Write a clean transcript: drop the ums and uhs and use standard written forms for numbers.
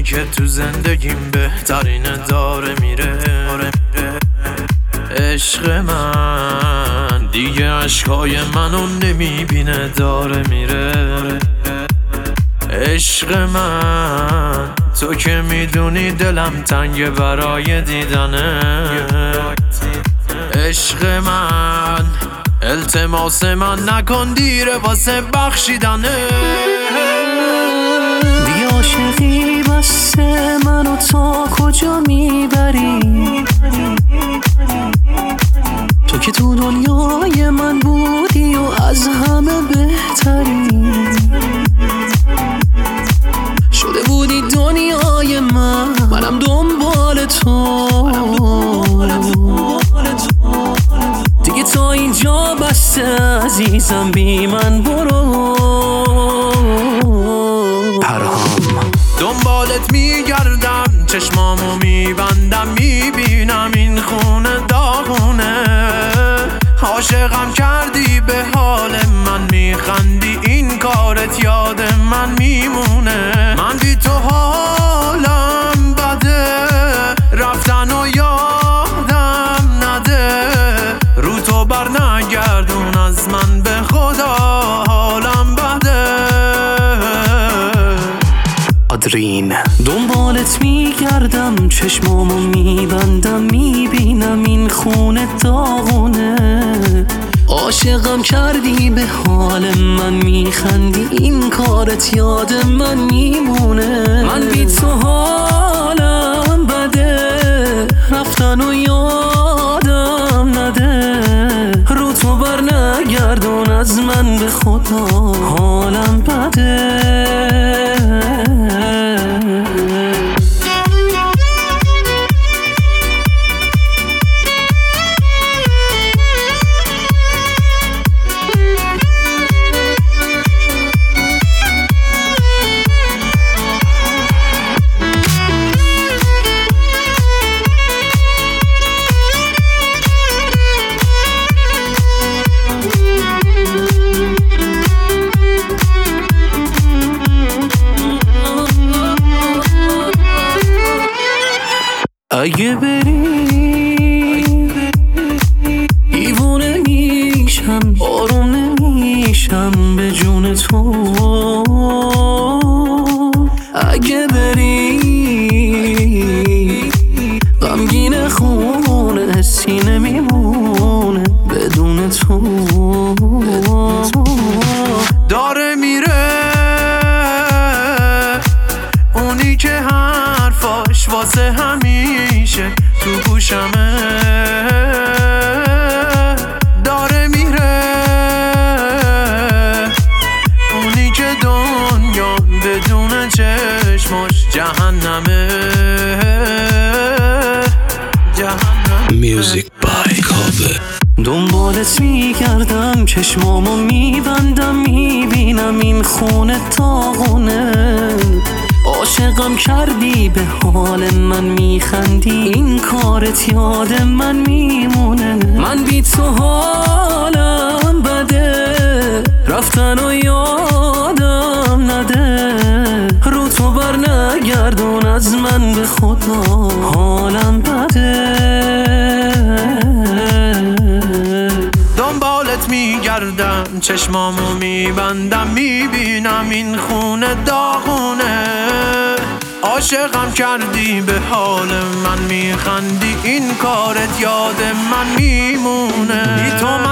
که تو زندگیم بهترینه داره میره. عشق من دیگه عشقای منو نمیبینه داره میره. عشق من تو که میدونی دلم تنگه برای دیدنه. عشق من التماس من نکن دیره واسه بخشیدنه. دیگه عاشقی بسته منو تا کجا میبری؟ تو که تو دنیای من بودی و از همه بهتری. شده بودی دنیای منم دنبال تو. دیگه تا اینجا بسته عزیزم بی من برو. پرهام دنبالت میگردم چشمامو میبندم میبینم این خونه داغونه. عاشقم کردی به حال من میخندی این کارت یاد من میمونه. من بی تو حالم بده رفتن و یادم نده. رو تو بر نگردون از من به خدا حالم بده. آدرین دنبالت میگردم چشمامو میبندم میبینم این خونه داغونه. عاشقم کردی به حال من میخندی این کارت یاد من میمونه. من بی تو حالم بده رفتن و یادم نده. رو تو بر نگردون از من به خدا حالم بده. اگه بری دیوونه میشم آروم نمیشم به جون تو. اگه بری غمگین خونه سینه میمونه بدون تو. داره میره اونی که حرفاش واسه همیشه تو گوشمه. داره میره اونی که دنیا بدون چشماش جهنمه. Music by Kaveh. دنبالت میگردم چشمامو میبندم میبینم این خونه داغونه. عاشقم کردی به حال من میخندی این کارت یاد من میمونه. من بی تو حالم بده رفتن و یادم نده. رو تو بر نگردون از من به خدا حالم بده. دنبالت میگردم چشمامو میبندم میبینم این خونه داغونه. عاشقم کردی به حال من میخندی این کارت یاد من میمونه. بی تو